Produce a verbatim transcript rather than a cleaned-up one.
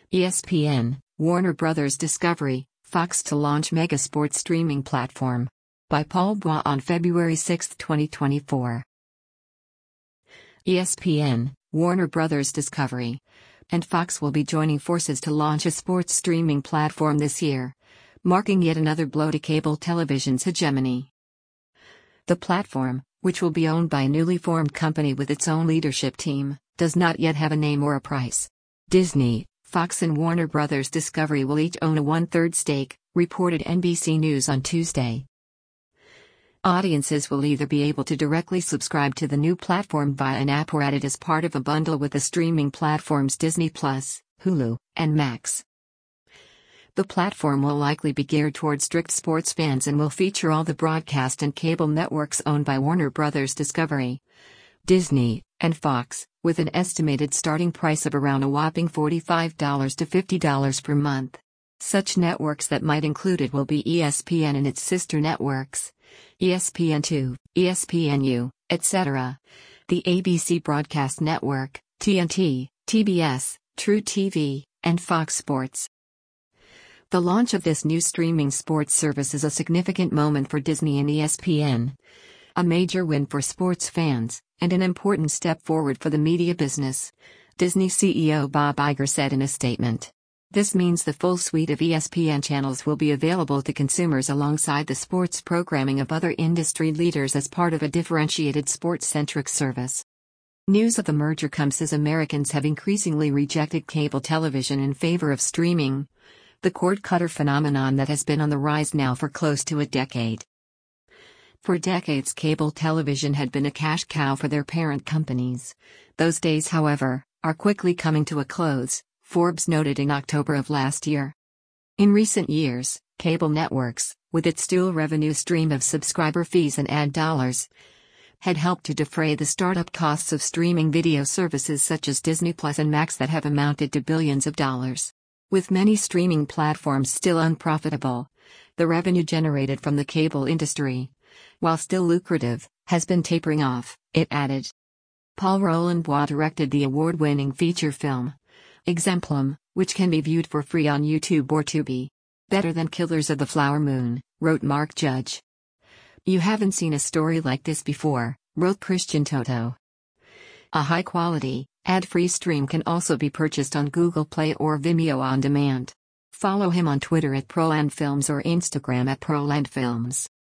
E S P N, Warner Brothers Discovery, Fox to launch mega sports streaming platform. By Paul Bois on February sixth, twenty twenty-four. E S P N, Warner Brothers Discovery, and Fox will be joining forces to launch a sports streaming platform this year, marking yet another blow to cable television's hegemony. The platform, which will be owned by a newly formed company with its own leadership team, does not yet have a name or a price. Disney, Fox and Warner Brothers Discovery will each own a one-third stake, reported N B C News on Tuesday. Audiences will either be able to directly subscribe to the new platform via an app or added as part of a bundle with the streaming platforms Disney Plus, Hulu, and Max. The platform will likely be geared toward strict sports fans and will feature all the broadcast and cable networks owned by Warner Brothers Discovery, Disney, and Fox, with an estimated starting price of around a whopping forty-five to fifty dollars per month. Such networks that might include it will be E S P N and its sister networks, E S P N two, E S P N U, et cetera, the A B C Broadcast Network, T N T, T B S, True T V, and Fox Sports. The launch of this new streaming sports service is a significant moment for Disney and E S P N, a major win for sports fans, and an important step forward for the media business, Disney C E O Bob Iger said in a statement. This means the full suite of E S P N channels will be available to consumers alongside the sports programming of other industry leaders as part of a differentiated sports-centric service. News of the merger comes as Americans have increasingly rejected cable television in favor of streaming, the cord-cutter phenomenon that has been on the rise now for close to a decade. For decades, cable television had been a cash cow for their parent companies. Those days, however, are quickly coming to a close, Forbes noted in October of last year. In recent years, cable networks, with its dual revenue stream of subscriber fees and ad dollars, had helped to defray the startup costs of streaming video services such as Disney Plus and Max that have amounted to billions of dollars. With many streaming platforms still unprofitable, the revenue generated from the cable industry, while still lucrative, has been tapering off, it added. Paul Roland Bois directed the award-winning feature film, Exemplum, which can be viewed for free on YouTube or Tubi. Better than Killers of the Flower Moon, wrote Mark Judge. You haven't seen a story like this before, wrote Christian Toto. A high-quality, ad-free stream can also be purchased on Google Play or Vimeo on demand. Follow him on Twitter at ProlandFilms or Instagram at ProlandFilms.